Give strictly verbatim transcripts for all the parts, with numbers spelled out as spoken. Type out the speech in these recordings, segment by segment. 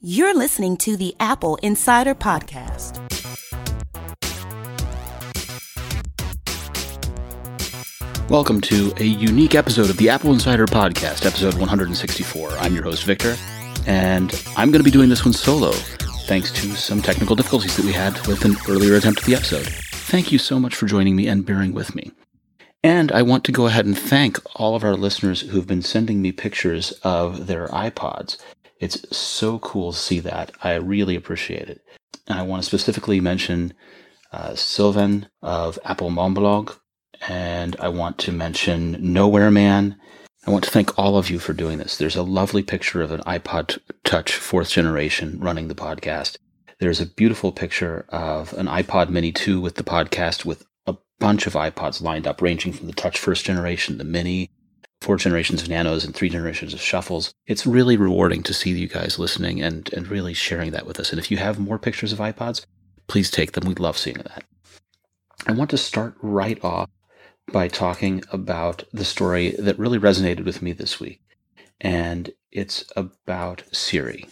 You're listening to the Apple Insider Podcast. Welcome to a unique episode of the Apple Insider Podcast, episode one hundred sixty-four. I'm your host, Victor, and I'm going to be doing this one solo, thanks to some technical difficulties that we had with an earlier attempt at the episode. Thank you so much for joining me and bearing with me. And I want to go ahead and thank all of our listeners who've been sending me pictures of their iPods. It's so cool to see that. I really appreciate it. And I want to specifically mention uh, Sylvan of Apple Momblog, and I want to mention Nowhere Man. I want to thank all of you for doing this. There's a lovely picture of an iPod Touch fourth generation running the podcast. There's a beautiful picture of an iPod Mini two with the podcast with a bunch of iPods lined up, ranging from the Touch first generation, the Mini, four generations of Nanos, and three generations of Shuffles. It's really rewarding to see you guys listening and, and really sharing that with us. And if you have more pictures of iPods, please take them. We'd love seeing that. I want to start right off by talking about the story that really resonated with me this week. And it's about Siri.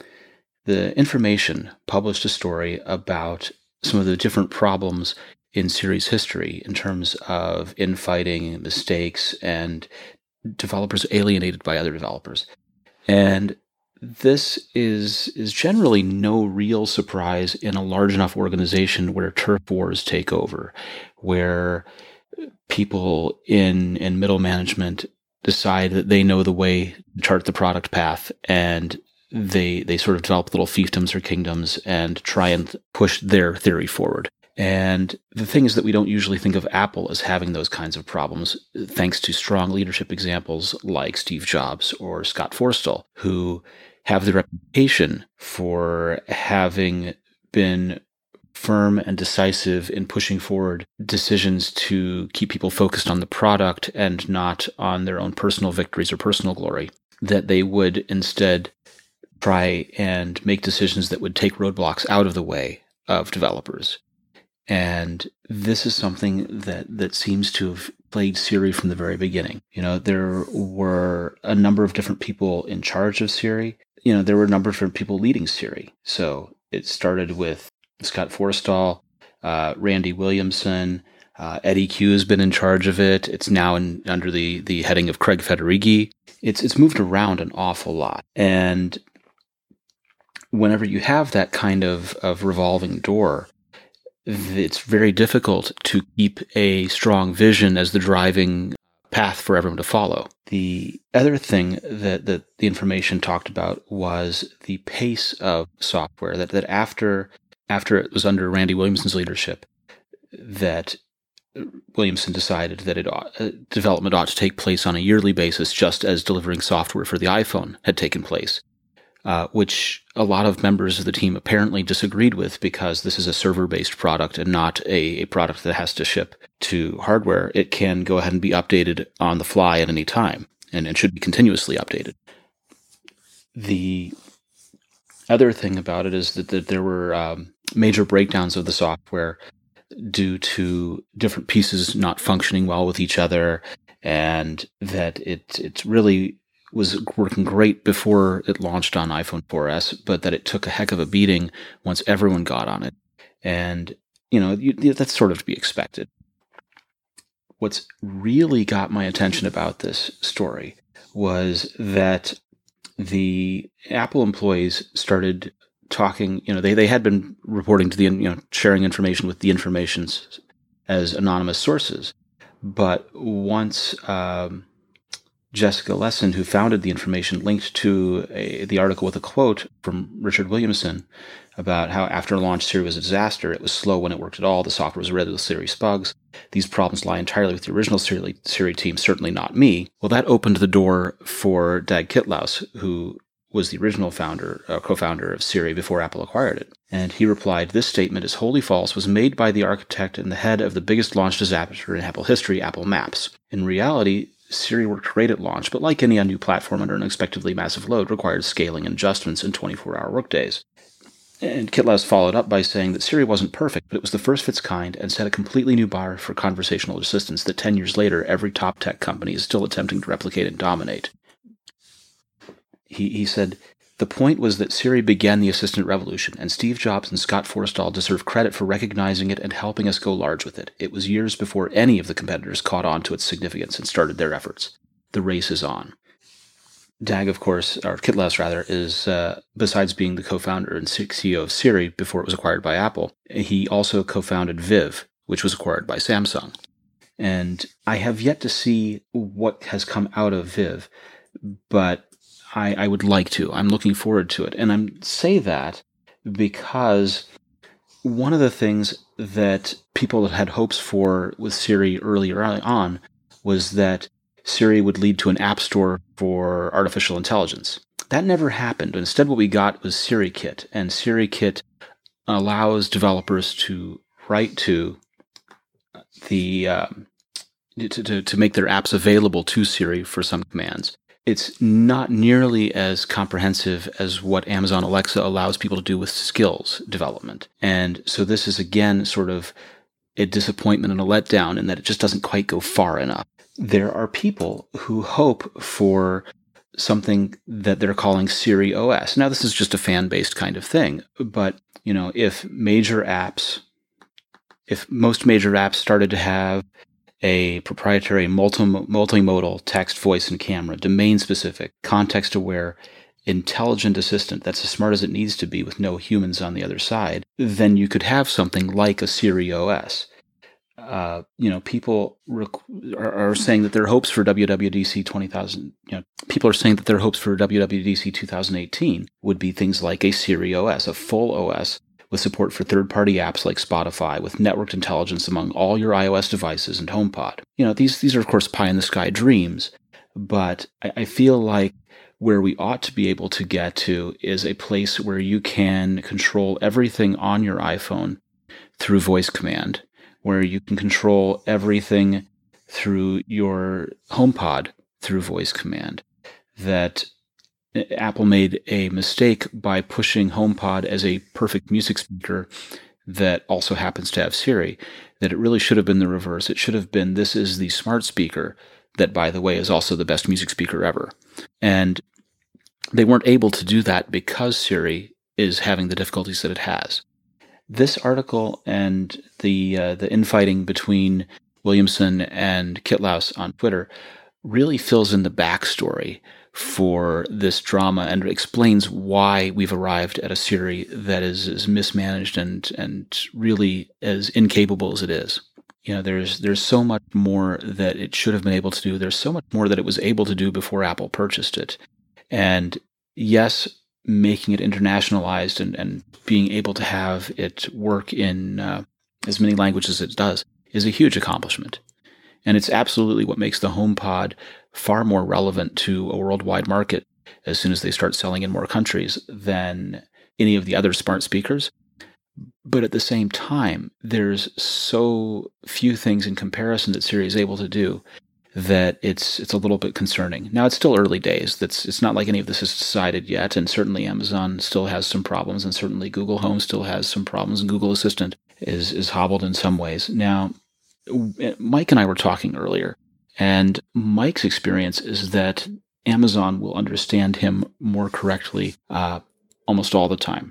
The Information published a story about some of the different problems in Siri's history in terms of infighting, mistakes, and developers alienated by other developers. And this is is generally no real surprise in a large enough organization where turf wars take over, where people in, in middle management decide that they know the way to chart the product path, and they they sort of develop little fiefdoms or kingdoms and try and push their theory forward. And the thing is that we don't usually think of Apple as having those kinds of problems, thanks to strong leadership examples like Steve Jobs or Scott Forstall, who have the reputation for having been firm and decisive in pushing forward decisions to keep people focused on the product and not on their own personal victories or personal glory, that they would instead try and make decisions that would take roadblocks out of the way of developers. And this is something that, that seems to have plagued Siri from the very beginning. You know, there were a number of different people in charge of Siri. You know, there were a number of different people leading Siri. So it started with Scott Forstall, uh, Randy Williamson, uh, Eddie Q has been in charge of it. It's now in, under the, the heading of Craig Federighi. It's, it's moved around an awful lot. And whenever you have that kind of, of revolving door, it's very difficult to keep a strong vision as the driving path for everyone to follow. The other thing that, that the Information talked about was the pace of software, that, that after after it was under Randy Williamson's leadership, that Williamson decided that it ought, uh, development ought to take place on a yearly basis, just as delivering software for the iPhone had taken place. Uh, which a lot of members of the team apparently disagreed with, because this is a server-based product and not a, a product that has to ship to hardware. It can go ahead and be updated on the fly at any time, and it should be continuously updated. The other thing about it is that, that there were um, major breakdowns of the software due to different pieces not functioning well with each other, and that it it's really was working great before it launched on iPhone four S, but that it took a heck of a beating once everyone got on it. And, you know, you, that's sort of to be expected. What's really got my attention about this story was that the Apple employees started talking, you know, they, they had been reporting to the, you know, sharing information with the Informations as anonymous sources. But once um, Jessica Lessin, who founded the Information, linked to a, the article with a quote from Richard Williamson about how after launch Siri was a disaster. It was slow when it worked at all. The software was riddled with serious bugs. These problems lie entirely with the original Siri, Siri team, certainly not me. Well, that opened the door for Dag Kitlaus, who was the original founder, uh, co-founder of Siri before Apple acquired it. And he replied, "This statement is wholly false, was made by the architect and the head of the biggest launch disaster in Apple history, Apple Maps. In reality, Siri worked great at launch, but like any new platform under an unexpectedly massive load, required scaling and adjustments in twenty-four hour workdays." And Kitlaus followed up by saying that Siri wasn't perfect, but it was the first of its kind and set a completely new bar for conversational assistance that ten years later every top tech company is still attempting to replicate and dominate. He, he said, The point was that Siri began the assistant revolution, and Steve Jobs and Scott Forstall deserve credit for recognizing it and helping us go large with it. It was years before any of the competitors caught on to its significance and started their efforts. The race is on. Dag, of course, or Kitlaus rather, is, uh, besides being the co-founder and C E O of Siri before it was acquired by Apple, he also co-founded Viv, which was acquired by Samsung. And I have yet to see what has come out of Viv, but I, I would like to. I'm looking forward to it. And I say that because one of the things that people had hopes for with Siri earlier on was that Siri would lead to an app store for artificial intelligence. That never happened. Instead, what we got was SiriKit, and SiriKit allows developers to write to the um, to, to to make their apps available to Siri for some commands. It's not nearly as comprehensive as what Amazon Alexa allows people to do with skills development, and so this is again sort of a disappointment and a letdown in that it just doesn't quite go far enough. There are people who hope for something that they're calling Siri O S. Now, this is just a fan-based kind of thing, but, you know, if major apps, if most major apps started to have a proprietary multi- multimodal text, voice, and camera, domain-specific, context-aware, intelligent assistant that's as smart as it needs to be with no humans on the other side, then you could have something like a Siri O S. Uh, you know, people rec- are, are saying that their hopes for W W D C twenty thousand, you know, people are saying that their hopes for W W D C twenty eighteen would be things like a Siri O S, a full O S with support for third-party apps like Spotify, with networked intelligence among all your iOS devices and HomePod. You know, these these are of course pie-in-the-sky dreams, but I, I feel like where we ought to be able to get to is a place where you can control everything on your iPhone through voice command, where you can control everything through your HomePod through voice command. That Apple made a mistake by pushing HomePod as a perfect music speaker that also happens to have Siri, that it really should have been the reverse. It should have been, this is the smart speaker that, by the way, is also the best music speaker ever. And they weren't able to do that because Siri is having the difficulties that it has. This article and the uh, the infighting between Williamson and Kitlaus on Twitter really fills in the backstory for this drama and explains why we've arrived at a Siri that is as mismanaged and and really as incapable as it is. You know, there's there's so much more that it should have been able to do. There's so much more that it was able to do before Apple purchased it. And yes, making it internationalized and, and being able to have it work in uh, as many languages as it does is a huge accomplishment. And it's absolutely what makes the HomePod far more relevant to a worldwide market as soon as they start selling in more countries than any of the other smart speakers. But at the same time, there's so few things in comparison that Siri is able to do that it's it's a little bit concerning. Now, it's still early days. That's it's not like any of this is decided yet, and certainly Amazon still has some problems, and certainly Google Home still has some problems, and Google Assistant is is hobbled in some ways. Now, Mike and I were talking earlier, and Mike's experience is that Amazon will understand him more correctly uh, almost all the time.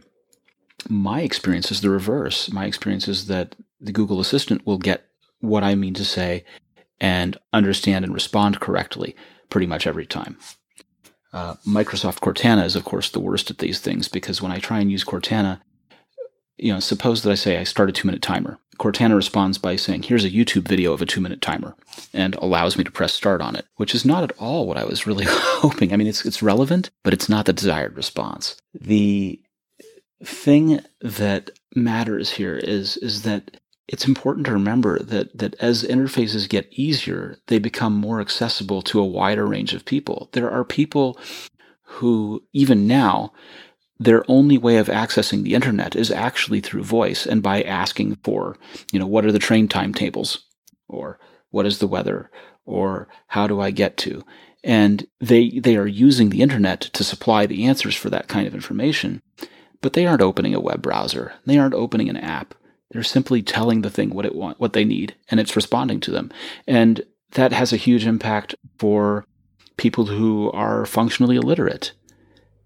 My experience is the reverse. My experience is that the Google Assistant will get what I mean to say and understand and respond correctly pretty much every time. Uh, Microsoft Cortana is, of course, the worst at these things, because when I try and use Cortana, you know, suppose that I say I start a two-minute timer. Cortana responds by saying, here's a YouTube video of a two-minute timer, and allows me to press start on it, which is not at all what I was really hoping. I mean, it's it's relevant, but it's not the desired response. The thing that matters here is is that it's important to remember that that as interfaces get easier, they become more accessible to a wider range of people. There are people who, even now, their only way of accessing the internet is actually through voice and by asking for, you know, what are the train timetables, or what is the weather, or how do I get to? And they they are using the internet to supply the answers for that kind of information, but they aren't opening a web browser. They aren't opening an app. They're simply telling the thing what it want, what they need, and it's responding to them. And that has a huge impact for people who are functionally illiterate.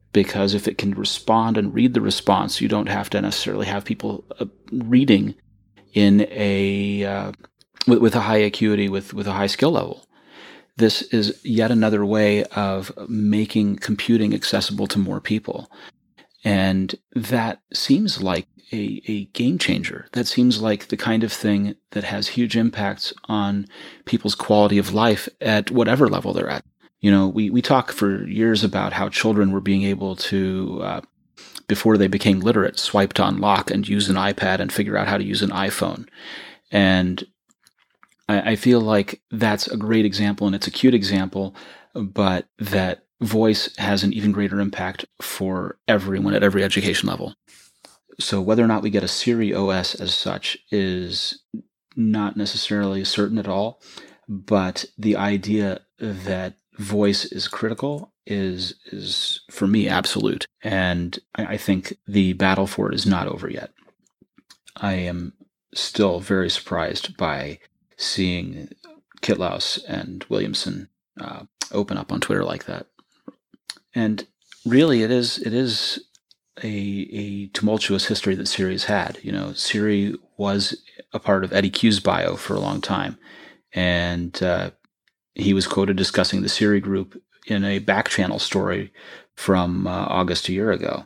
because if it can respond and read the response, you don't have to necessarily have people uh, reading in a uh, with, with a high acuity, with, with a high skill level. This is yet another way of making computing accessible to more people. And that seems like a, a game changer. That seems like the kind of thing that has huge impacts on people's quality of life at whatever level they're at. You know, we, we talk for years about how children were being able to, uh, before they became literate, swipe to unlock and use an iPad and figure out how to use an iPhone. And I, I feel like that's a great example, and it's a cute example, but that voice has an even greater impact for everyone at every education level. So whether or not we get a Siri O S as such is not necessarily certain at all, but the idea that voice is critical is, is for me, absolute. And I, I think the battle for it is not over yet. I am still very surprised by seeing Kitlaus and Williamson uh, open up on Twitter like that. And really, it is it is a, a tumultuous history that Siri's had. You know, Siri was a part of Eddie Q's bio for a long time, and uh, he was quoted discussing the Siri group in a back channel story from uh, August a year ago.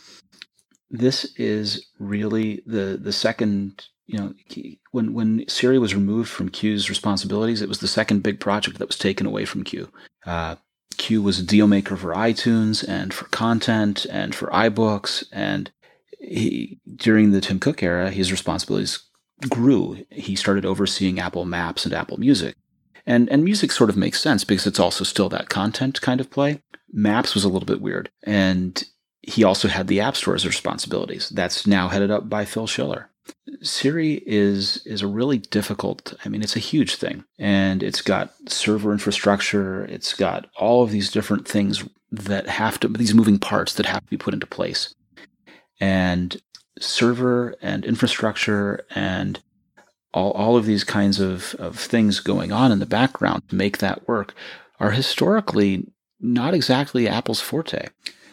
This is really the the second. You know, when when Siri was removed from Q's responsibilities, it was the second big project that was taken away from Q. Uh, Q was a deal maker for iTunes and for content and for iBooks, and he, during the Tim Cook era, his responsibilities grew. He started overseeing Apple Maps and Apple Music. And and music sort of makes sense because it's also still that content kind of play. Maps was a little bit weird. And he also had the App Store's responsibilities. That's now headed up by Phil Schiller. Siri is is a really difficult, I mean, it's a huge thing. And it's got server infrastructure. It's got all of these different things that have to, these moving parts that have to be put into place. And server and infrastructure and all, all of these kinds of, of things going on in the background to make that work are historically not exactly Apple's forte.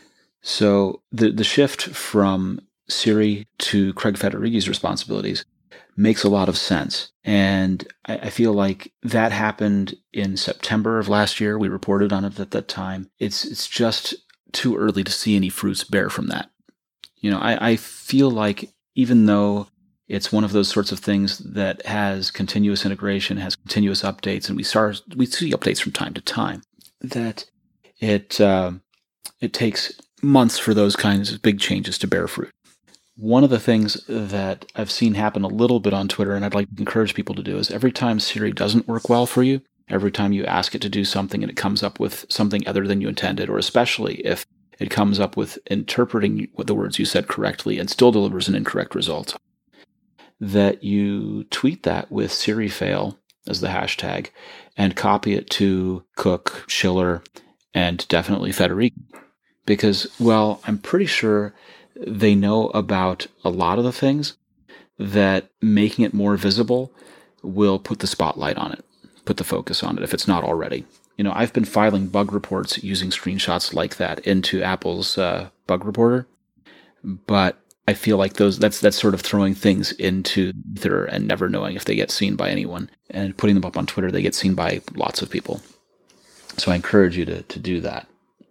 So the the shift from Siri to Craig Federighi's responsibilities makes a lot of sense. And I, I feel like that happened in September of last year. We reported on it at that time. It's it's just too early to see any fruits bear from that. You know, I, I feel like even though it's one of those sorts of things that has continuous integration, has continuous updates, and we start we see updates from time to time, that it uh, it takes months for those kinds of big changes to bear fruit. One of the things that I've seen happen a little bit on Twitter, and I'd like to encourage people to do, is every time Siri doesn't work well for you, every time you ask it to do something and it comes up with something other than you intended, or especially if it comes up with interpreting the words you said correctly and still delivers an incorrect result, that you tweet that with Siri fail as the hashtag and copy it to Cook, Schiller, and definitely Federighi. Because, well, I'm pretty sure they know about a lot of the things that making it more visible will put the spotlight on it, put the focus on it, if it's not already. You know, I've been filing bug reports using screenshots like that into Apple's uh, bug reporter, but I feel like those that's that's sort of throwing things into ether and never knowing if they get seen by anyone. And putting them up on Twitter, they get seen by lots of people. So I encourage you to, to do that.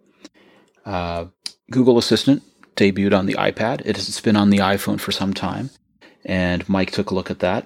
Uh, Google Assistant debuted on the iPad. It has been on the iPhone for some time, and Mike took a look at that.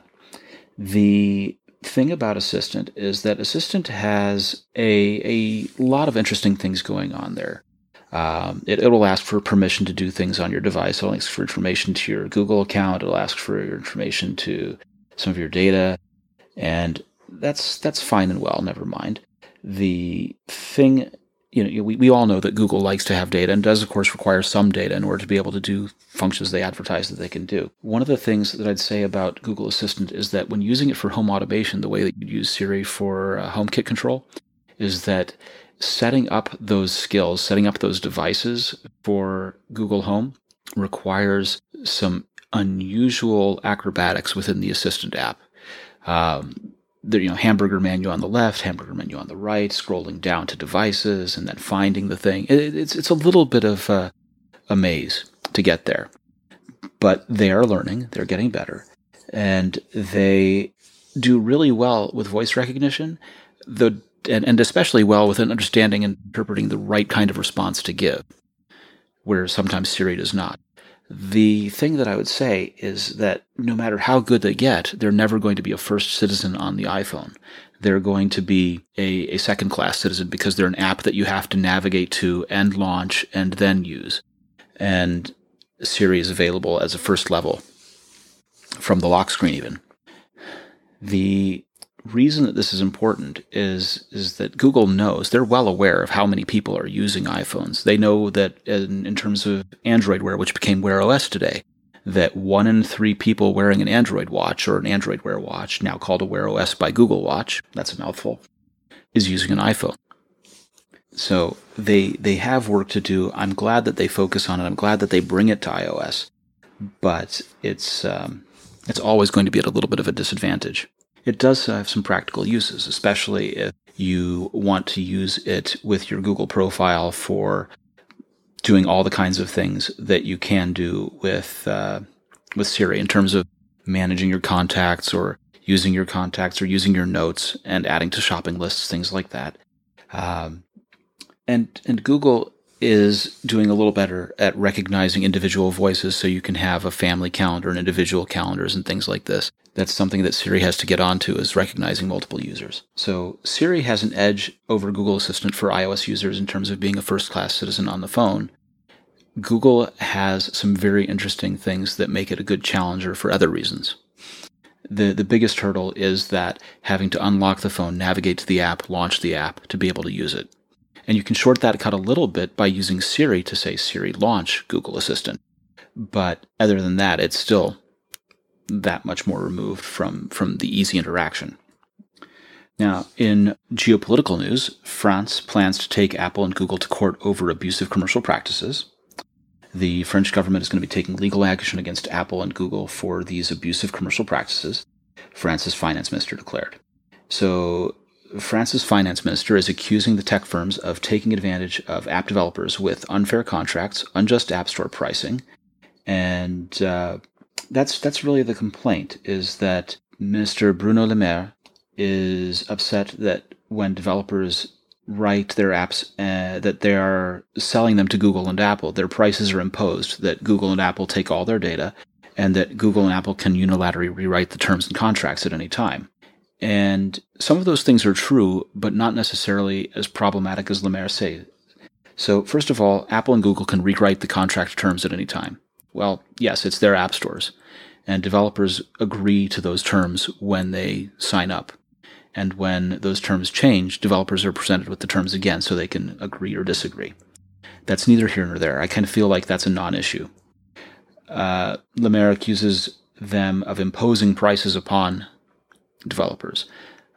The thing about Assistant is that Assistant has a, a lot of interesting things going on there. Um, it, it'll ask for permission to do things on your device. It'll ask for information to your Google account. It'll ask for your information to some of your data, and that's that's fine and well, never mind. The thing, you know, we, we all know that Google likes to have data and does, of course, require some data in order to be able to do functions they advertise that they can do. One of the things that I'd say about Google Assistant is that when using it for home automation, the way that you'd use Siri for uh, HomeKit control, is that setting up those skills, setting up those devices for Google Home requires some unusual acrobatics within the Assistant app. Um, the you know hamburger menu on the left, hamburger menu on the right, scrolling down to devices, and then finding the thing. It, it's it's a little bit of a, a maze to get there, but they are learning. They're getting better, and they do really well with voice recognition, the and, and especially well with an understanding and interpreting the right kind of response to give, where sometimes Siri does not. The thing that I would say is that no matter how good they get, they're never going to be a first citizen on the iPhone. They're going to be a, a second-class citizen because they're an app that you have to navigate to and launch and then use. And Siri is available as a first level from the lock screen even. The reason that this is important is is that Google knows, they're well aware of how many people are using iPhones. They know that in, in terms of Android Wear, which became Wear O S today, that one in three people wearing an Android watch or an Android Wear watch, now called a Wear O S by Google Watch, that's a mouthful, is using an iPhone. So they they have work to do. I'm glad that they focus on it. I'm glad that they bring it to iOS, but it's um, it's always going to be at a little bit of a disadvantage. It does have some practical uses, especially if you want to use it with your Google profile for doing all the kinds of things that you can do with uh, with Siri in terms of managing your contacts or using your contacts or using your notes and adding to shopping lists, things like that. Um, and and Google is doing a little better at recognizing individual voices, so you can have a family calendar and individual calendars and things like this. That's something that Siri has to get onto, is recognizing multiple users. So Siri has an edge over Google Assistant for iOS users in terms of being a first-class citizen on the phone. Google has some very interesting things that make it a good challenger for other reasons. The the biggest hurdle is that having to unlock the phone, navigate to the app, launch the app to be able to use it. And you can short that cut a little bit by using Siri to say, Siri, launch Google Assistant. But other than that, it's still that much more removed from, from the easy interaction. Now, in geopolitical news, France plans to take Apple and Google to court over abusive commercial practices. The French government is going to be taking legal action against Apple and Google for these abusive commercial practices, France's finance minister declared. So France's finance minister is accusing the tech firms of taking advantage of app developers with unfair contracts, unjust app store pricing, and uh, that's that's really the complaint, is that Minister Bruno Le Maire is upset that when developers write their apps uh, that they are selling them to Google and Apple, their prices are imposed, that Google and Apple take all their data, and that Google and Apple can unilaterally rewrite the terms and contracts at any time. And some of those things are true, but not necessarily as problematic as Le Maire say. So first of all, Apple and Google can rewrite the contract terms at any time. Well, yes, it's their app stores, and developers agree to those terms when they sign up. And when those terms change, developers are presented with the terms again so they can agree or disagree. That's neither here nor there. I kind of feel like that's a non-issue. Uh, Le Maire accuses them of imposing prices upon developers.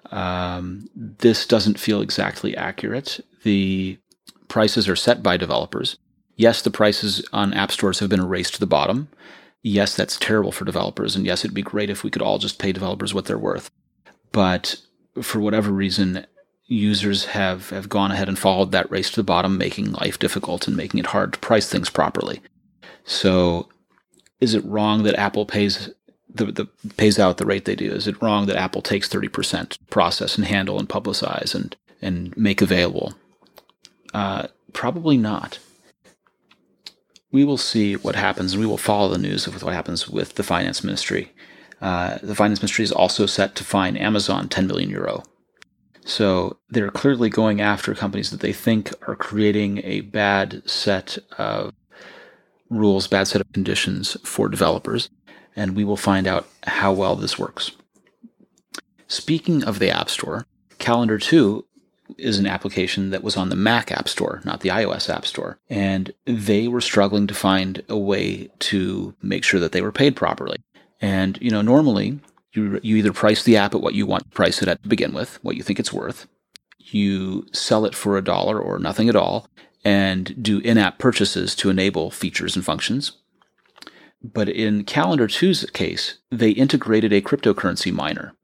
Um, this doesn't feel exactly accurate. The prices are set by developers. Yes, the prices on app stores have been erased to the bottom. Yes, that's terrible for developers. And yes, it'd be great if we could all just pay developers what they're worth. But for whatever reason, users have, have gone ahead and followed that race to the bottom, making life difficult and making it hard to price things properly. So is it wrong that Apple pays the, the pays out the rate they do? Is it wrong that Apple takes thirty percent to process and handle and publicize and, and make available? Uh, probably not. We will see what happens, and we will follow the news of what happens with the finance ministry. Uh, the finance ministry is also set to fine Amazon ten million euro. So they're clearly going after companies that they think are creating a bad set of rules, bad set of conditions for developers, and we will find out how well this works. Speaking of the App Store, Calendar two is an application that was on the Mac App Store, not the iOS App Store, and they were struggling to find a way to make sure that they were paid properly. And, you know, normally you you either price the app at what you want to price it at to begin with, what you think it's worth. You sell it for a dollar or nothing at all, and do in-app purchases to enable features and functions. But in Calendar two's case, they integrated a cryptocurrency miner.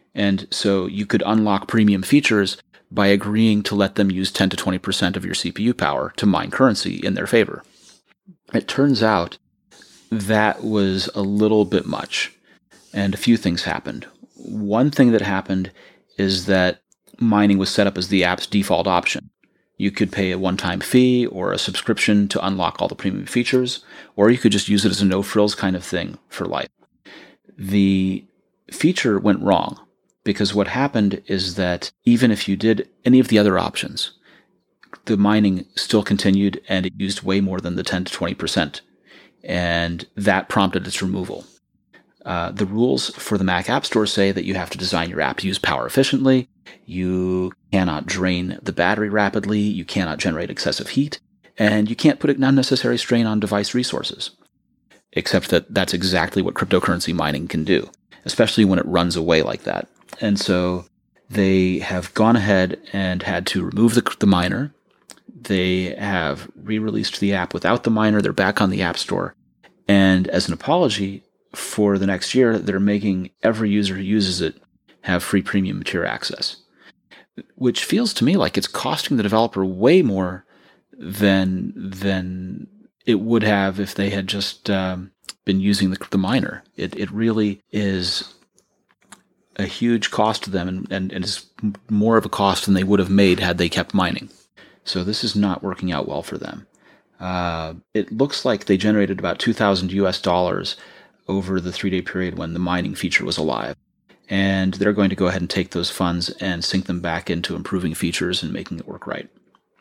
And so you could unlock premium features by agreeing to let them use ten to twenty percent of your C P U power to mine currency in their favor. It turns out that was a little bit much, and a few things happened. One thing that happened is that mining was set up as the app's default option. You could pay a one-time fee or a subscription to unlock all the premium features, or you could just use it as a no-frills kind of thing for life. The feature went wrong because what happened is that even if you did any of the other options, the mining still continued and it used way more than the ten to twenty percent. And that prompted its removal. Uh, the rules for the Mac App Store say that you have to design your app to use power efficiently, you cannot drain the battery rapidly, you cannot generate excessive heat, and you can't put an unnecessary strain on device resources. Except that that's exactly what cryptocurrency mining can do, especially when it runs away like that. And so they have gone ahead and had to remove the, the miner. They have re-released the app without the miner. They're back on the App Store. And as an apology, for the next year, they're making every user who uses it have free premium tier access, which feels to me like it's costing the developer way more than than it would have if they had just um, been using the, the miner. It it really is a huge cost to them, and, and, and is more of a cost than they would have made had they kept mining. So this is not working out well for them. Uh, it looks like they generated about two thousand U S dollars over the three-day period when the mining feature was alive. And they're going to go ahead and take those funds and sink them back into improving features and making it work right.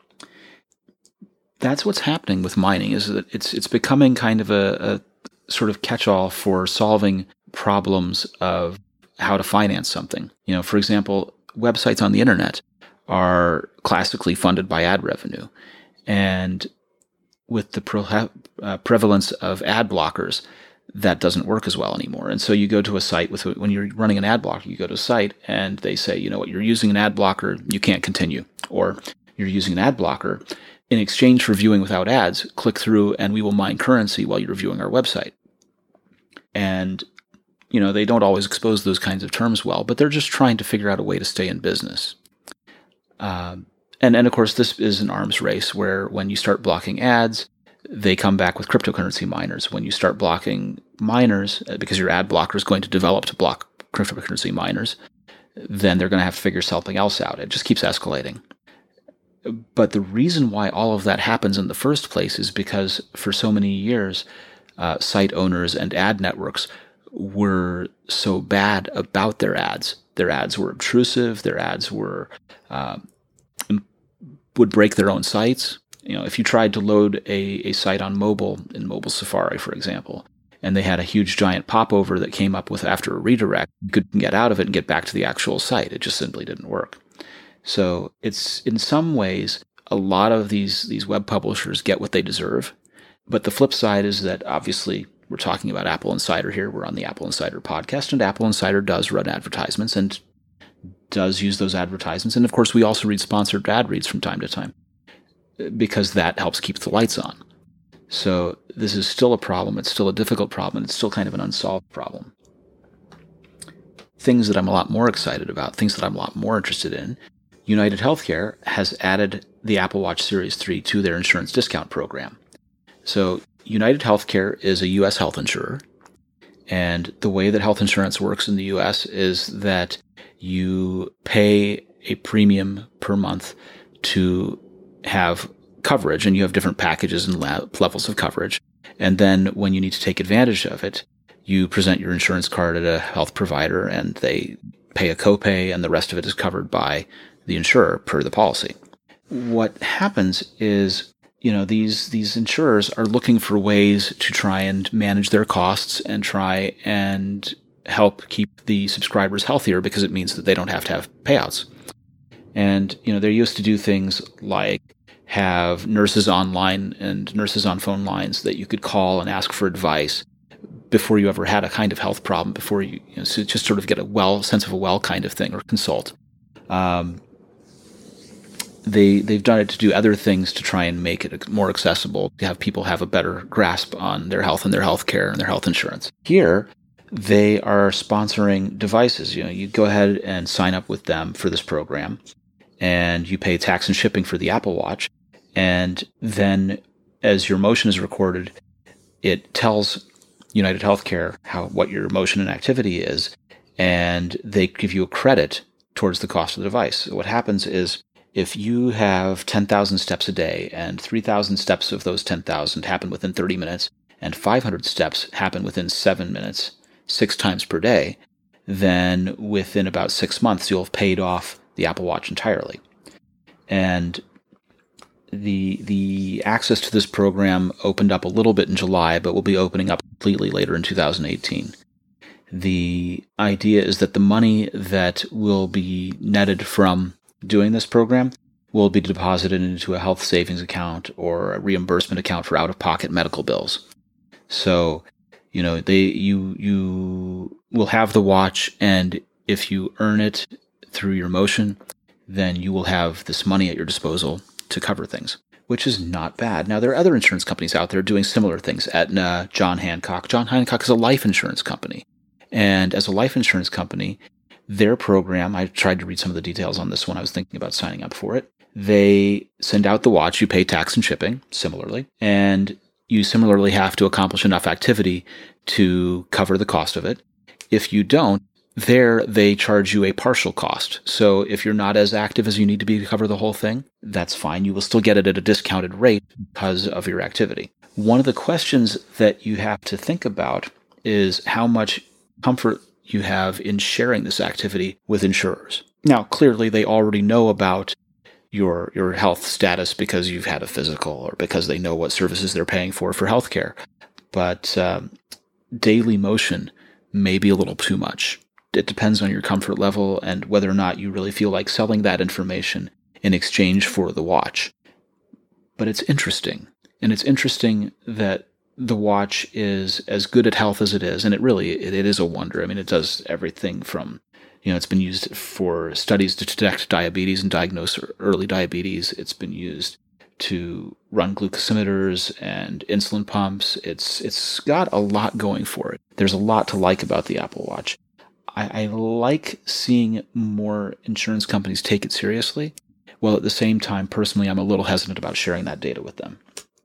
That's what's happening with mining, is that it's it's becoming kind of a, a sort of catch-all for solving problems of how to finance something. You know, for example, websites on the internet are classically funded by ad revenue. And with the pre- uh, prevalence of ad blockers, that doesn't work as well anymore. And so you go to a site with, when you're running an ad blocker, you go to a site and they say, you know what, you're using an ad blocker, you can't continue. Or you're using an ad blocker. In exchange for viewing without ads, click through and we will mine currency while you're viewing our website. And, you know, they don't always expose those kinds of terms well, but they're just trying to figure out a way to stay in business. Um, and, and of course, this is an arms race where when you start blocking ads, they come back with cryptocurrency miners. When you start blocking miners, because your ad blocker is going to develop to block cryptocurrency miners, then they're going to have to figure something else out. It just keeps escalating. But the reason why all of that happens in the first place is because for so many years, uh, site owners and ad networks were so bad about their ads. Their ads were obtrusive. Their ads were uh, would break their own sites. You know, if you tried to load a, a site on mobile, in mobile Safari, for example, and they had a huge giant popover that came up with after a redirect, you could get out of it and get back to the actual site. It just simply didn't work. So it's, in some ways, a lot of these, these web publishers get what they deserve. But the flip side is that, obviously, we're talking about Apple Insider here. We're on the Apple Insider podcast, and Apple Insider does run advertisements and does use those advertisements. And, of course, we also read sponsored ad reads from time to time, because that helps keep the lights on. So this is still a problem. It's still a difficult problem. It's still kind of an unsolved problem. Things that I'm a lot more excited about, things that I'm a lot more interested in, United Healthcare has added the Apple Watch Series three to their insurance discount program. So United Healthcare is a U S health insurer, and the way that health insurance works in the U S is that you pay a premium per month to have coverage, and you have different packages and levels of coverage. And then when you need to take advantage of it, you present your insurance card at a health provider and they pay a copay, and the rest of it is covered by the insurer per the policy. What happens is, you know, these, these insurers are looking for ways to try and manage their costs and try and help keep the subscribers healthier, because it means that they don't have to have payouts. And, you know, they're used to do things like have nurses online and nurses on phone lines that you could call and ask for advice before you ever had a kind of health problem, before you, you know, so just sort of get a well sense of a well kind of thing, or consult. Um, they, they've done it to do other things to try and make it more accessible, to have people have a better grasp on their health and their health care and their health insurance. Here, they are sponsoring devices. You know, you go ahead and sign up with them for this program, and you pay tax and shipping for the Apple Watch. And then as your motion is recorded, it tells United Healthcare how what your motion and activity is, and they give you a credit towards the cost of the device. So what happens is if you have ten thousand steps a day and three thousand steps of those ten thousand happen within thirty minutes and five hundred steps happen within seven minutes, six times per day, then within about six months you'll have paid off the Apple Watch entirely. And the the access to this program opened up a little bit in July, but will be opening up completely later in two thousand eighteen. The idea is that the money that will be netted from doing this program will be deposited into a health savings account or a reimbursement account for out-of-pocket medical bills. So, you know, they you you will have the watch, and if you earn it through your motion, then you will have this money at your disposal to cover things, which is not bad. Now, there are other insurance companies out there doing similar things. Aetna, John Hancock. John Hancock is a life insurance company. And as a life insurance company, their program, I tried to read some of the details on this when I was thinking about signing up for it. They send out the watch, you pay tax and shipping, similarly, and you similarly have to accomplish enough activity to cover the cost of it. If you don't, there they charge you a partial cost. So if you're not as active as you need to be to cover the whole thing, that's fine. You will still get it at a discounted rate because of your activity. One of the questions that you have to think about is how much comfort you have in sharing this activity with insurers. Now, clearly, they already know about your your health status because you've had a physical or because they know what services they're paying for for healthcare. But um, daily motion may be a little too much. It depends on your comfort level and whether or not you really feel like selling that information in exchange for the watch. But it's interesting. And it's interesting that the watch is as good at health as it is. And it really, it, it is a wonder. I mean, it does everything from, you know, it's been used for studies to detect diabetes and diagnose early diabetes. It's been used to run glucosimeters and insulin pumps. It's It's got a lot going for it. There's a lot to like about the Apple Watch. I, I like seeing more insurance companies take it seriously, while at the same time, personally, I'm a little hesitant about sharing that data with them.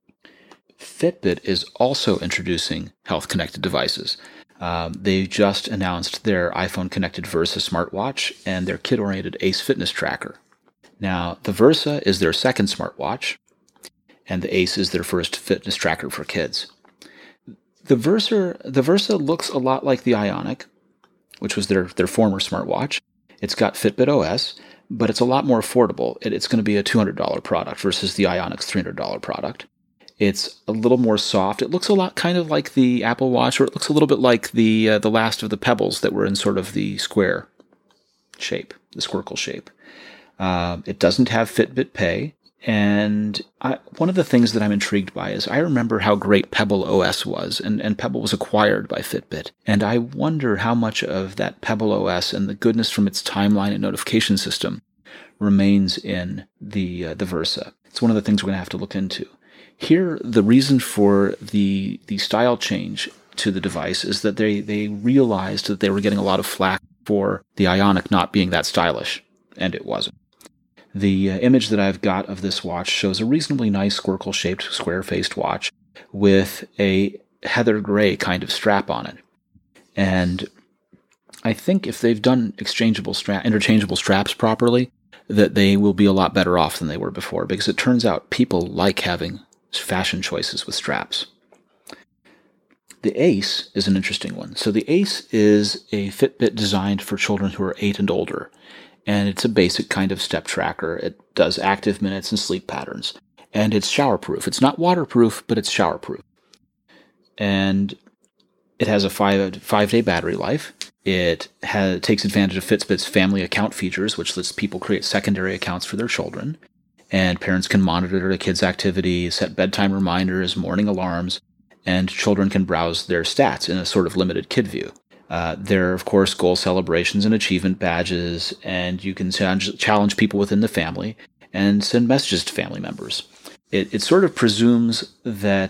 Fitbit is also introducing health-connected devices. Um, they just announced their iPhone connected Versa smartwatch and their kid-oriented Ace fitness tracker. Now, the Versa is their second smartwatch, and the Ace is their first fitness tracker for kids. The Versa, the Versa looks a lot like the Ionic, which was their, their former smartwatch. It's got Fitbit O S, but it's a lot more affordable. It, it's going to be a two hundred dollars product versus the Ionic's three hundred dollars product. It's a little more soft. It looks a lot kind of like the Apple Watch, or it looks a little bit like the uh, the last of the Pebbles that were in sort of the square shape, the squircle shape. Uh, it doesn't have Fitbit Pay. And I, one of the things that I'm intrigued by is I remember how great Pebble O S was, and, and Pebble was acquired by Fitbit. And I wonder how much of that Pebble O S and the goodness from its timeline and notification system remains in the uh, the Versa. It's one of the things we're going to have to look into. Here, the reason for the the style change to the device is that they, they realized that they were getting a lot of flack for the Ionic not being that stylish, and it wasn't. The uh, image that I've got of this watch shows a reasonably nice squircle-shaped, square-faced watch with a heather gray kind of strap on it. And I think if they've done exchangeable stra- interchangeable straps properly, that they will be a lot better off than they were before, because it turns out people like having fashion choices with straps. The Ace is an interesting one. So the Ace is a Fitbit designed for children who are eight and older. And it's a basic kind of step tracker. It does active minutes and sleep patterns. And it's showerproof. It's not waterproof, but it's showerproof. And it has a five, five-day battery life. It has, takes advantage of Fitbit's family account features, which lets people create secondary accounts for their children. And parents can monitor their kids' activity, set bedtime reminders, morning alarms, and children can browse their stats in a sort of limited kid view. Uh, there are, of course, goal celebrations and achievement badges, and you can challenge, challenge people within the family and send messages to family members. It, it sort of presumes that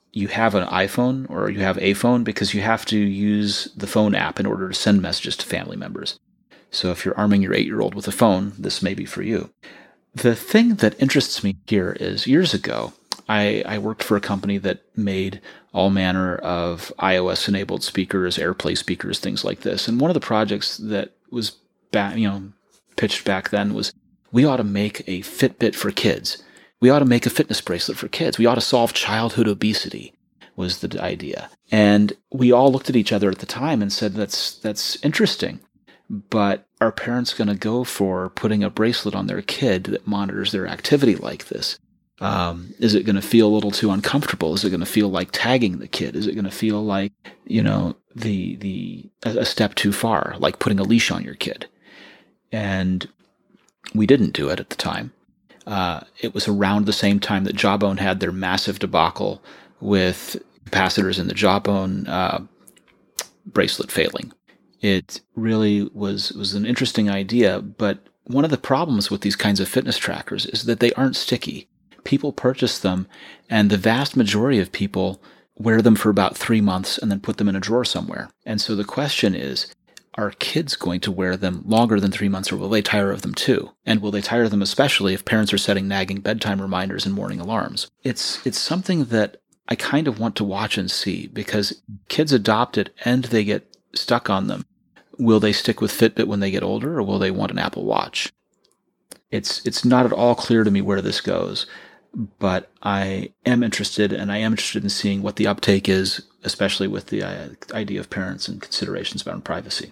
you have an iPhone or you have a phone, because you have to use the phone app in order to send messages to family members. So if you're arming your eight-year-old with a phone, this may be for you. The thing that interests me here is years ago, I, I worked for a company that made all manner of iOS-enabled speakers, AirPlay speakers, things like this. And one of the projects that was back, you know, pitched back then was, we ought to make a Fitbit for kids. We ought to make a fitness bracelet for kids. We ought to solve childhood obesity, was the idea. And we all looked at each other at the time and said, that's that's interesting. But are parents going to go for putting a bracelet on their kid that monitors their activity like this? Um, is it going to feel a little too uncomfortable? Is it going to feel like tagging the kid? Is it going to feel like, you know, the the a step too far, like putting a leash on your kid? And we didn't do it at the time. Uh, it was around the same time that Jawbone had their massive debacle with capacitors in the Jawbone uh, bracelet failing. It really was was an interesting idea, but one of the problems with these kinds of fitness trackers is that they aren't sticky. People purchase them, and the vast majority of people wear them for about three months and then put them in a drawer somewhere. And so the question is, are kids going to wear them longer than three months, or will they tire of them too? And will they tire of them especially if parents are setting nagging bedtime reminders and morning alarms? It's it's something that I kind of want to watch and see, because kids adopt it and they get stuck on them. Will they stick with Fitbit when they get older, or will they want an Apple Watch? It's it's not at all clear to me where this goes, but I am interested, and I am interested in seeing what the uptake is, especially with the uh, idea of parents and considerations about privacy.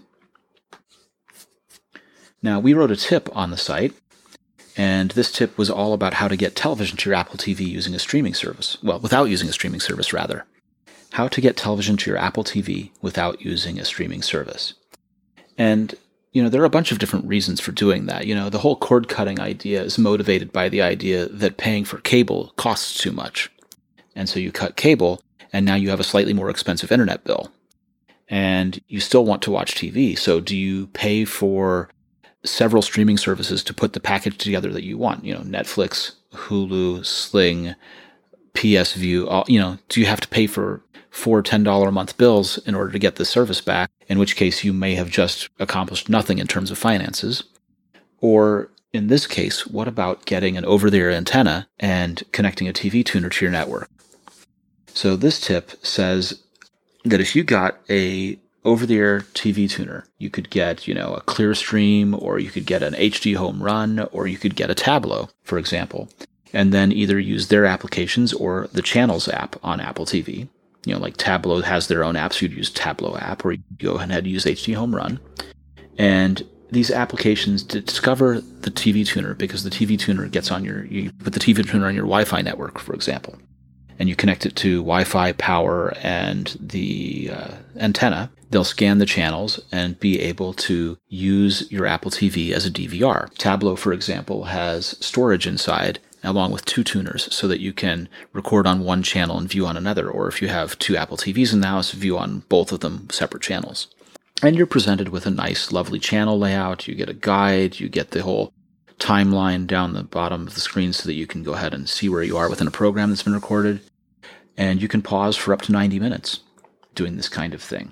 Now, we wrote a tip on the site, and this tip was all about how to get television to your Apple T V using a streaming service. Well, without using a streaming service, rather. How to get television to your Apple T V without using a streaming service. And, you know, there are a bunch of different reasons for doing that. You know, the whole cord-cutting idea is motivated by the idea that paying for cable costs too much. And so you cut cable, and now you have a slightly more expensive internet bill. And you still want to watch T V, so do you pay for several streaming services to put the package together that you want? You know, Netflix, Hulu, Sling, P S View, all, you know, do you have to pay for four ten dollars a month bills in order to get the service back, in which case you may have just accomplished nothing in terms of finances? Or in this case, what about getting an over-the-air antenna and connecting a T V tuner to your network? So this tip says that if you got a over-the-air T V tuner, you could get, you know, a Clearstream, or you could get an H D Home Run, or you could get a Tablo, for example, and then either use their applications or the Channels app on Apple T V. You know, like Tablo has their own apps, so you'd use Tablo app, or you go ahead and use H D Home Run. And these applications discover the T V tuner, because the T V tuner gets on your, you put the T V tuner on your Wi-Fi network, for example, and you connect it to Wi-Fi power and the uh, antenna. They'll scan the channels and be able to use your Apple T V as a D V R. Tablo, for example, has storage inside, along with two tuners, so that you can record on one channel and view on another, or if you have two Apple T Vs in the house, view on both of them separate channels. And you're presented with a nice, lovely channel layout. You get a guide, you get the whole timeline down the bottom of the screen so that you can go ahead and see where you are within a program that's been recorded. And you can pause for up to ninety minutes doing this kind of thing.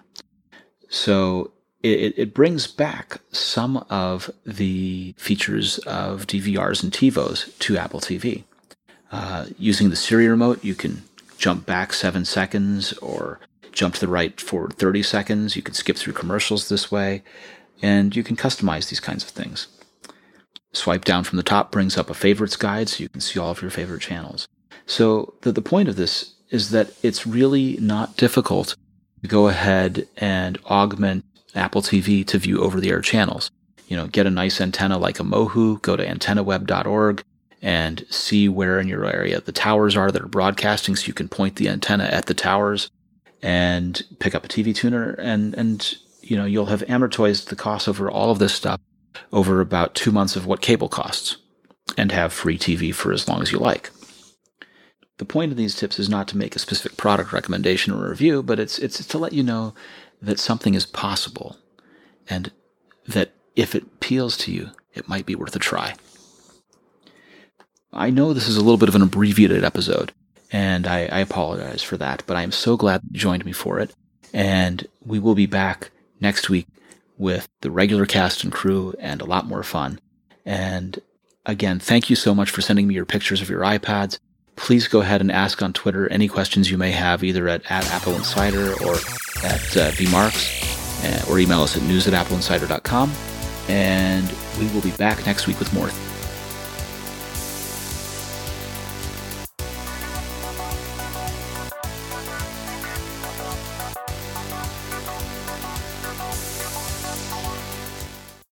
So it, it brings back some of the features of D V Rs and TiVos to Apple T V. Uh, using the Siri remote, you can jump back seven seconds or jump to the right forward thirty seconds. You can skip through commercials this way, and you can customize these kinds of things. Swipe down from the top brings up a favorites guide, so you can see all of your favorite channels. So the, the point of this is that it's really not difficult to go ahead and augment Apple T V to view over-the-air channels. You know, get a nice antenna like a Mohu, go to antenna web dot org, and see where in your area the towers are that are broadcasting, so you can point the antenna at the towers and pick up a T V tuner, and, and you know, you'll have amortized the cost over all of this stuff over about two months of what cable costs, and have free T V for as long as you like. The point of these tips is not to make a specific product recommendation or review, but it's it's to let you know that something is possible, and that if it appeals to you, it might be worth a try. I know this is a little bit of an abbreviated episode, and I, I apologize for that, but I am so glad you joined me for it. And we will be back next week with the regular cast and crew and a lot more fun. And again, thank you so much for sending me your pictures of your iPads. Please go ahead and ask on Twitter any questions you may have, either at, at Apple Insider or at uh, vmarks, uh, or email us at news at appleinsider dot com. And we will be back next week with more.